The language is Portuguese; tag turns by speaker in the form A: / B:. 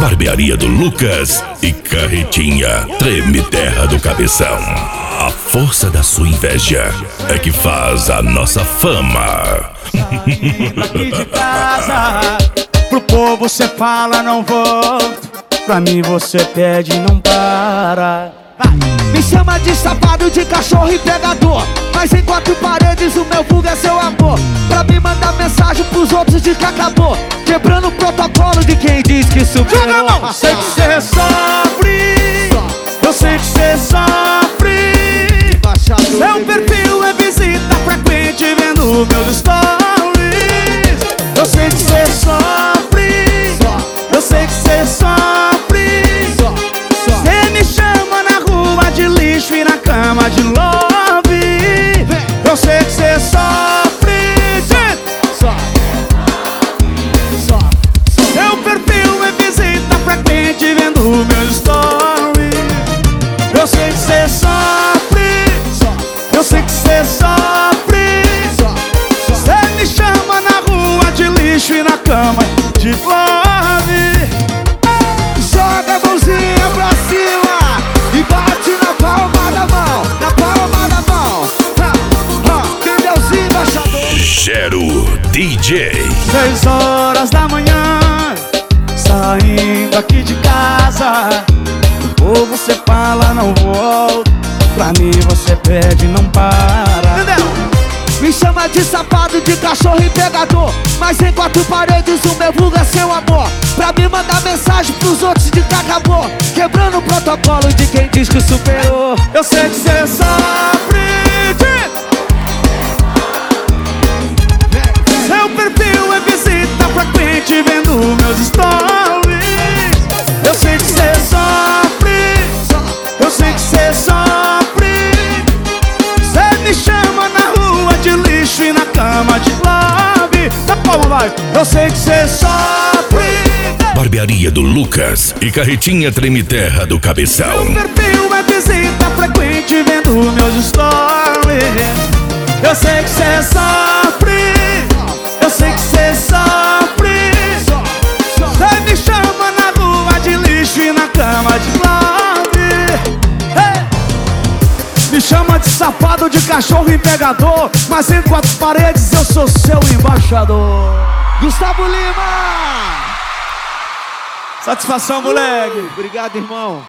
A: Barbearia do Lucas e Carretinha Treme Terra do Cabeção. A força da sua inveja é que faz a nossa fama.
B: Aqui de casa, pro povo cê fala não volto, pra mim você pede e não para. Me chama de safado, de cachorro e pegador, mas em quatro paredes o meu vulgo é seu amor. Pra mim mandar mensagem pros outros de que acabou, quebrando o protocolo de quem diz que superou. Sei que cê sofre, eu sei que cê sofre. Seu perfil é visita frequente vendo meus stories. Eu sei que cê sofre, eu sei que cê sofre. Cê me chama na rua de lixo e na cama de love. Eu sei que cê sofre. Seu perfil é visita frequente vendo meus stories. Eu sei que cê sofre, eu sei que cê sofre. Cê me chama na rua de lixo e na cama de love. Joga a mãozinha pra cima e bate na palma da mão, na palma da mão. Cadê embaixador?
A: Gero DJ.
B: 6 horas da manhã, saindo aqui de casa. Ou você fala não volto, pra mim você pede e não para. Entendeu? Me chama de safado, de cachorro e pegador, mas em quatro paredes o meu vulgo é seu amor. Pra mim mandar mensagem pros outros de que acabou, quebrando o protocolo de quem diz que superou. Eu sei que cê sofre. Seu perfil é visita frequente vendo meus stories. Eu sei que cê sofre, eu sei que cê sofre. Cê me chama na rua de lixo e na cama de love. Tá bom, vai. Eu sei que cê sofre.
A: Barbearia do Lucas e Carretinha Treme Terra do Cabeção.
B: Meu perfil é visita frequente vendo meus stories. Eu sei que cê sofre, eu sei que cê sofre. Cê me chama na rua de lixo e na cama de love. Me chama de safado, de cachorro e pegador, mas em quatro paredes eu sou seu embaixador. Gustavo Lima. Satisfação, moleque.
C: Obrigado, irmão.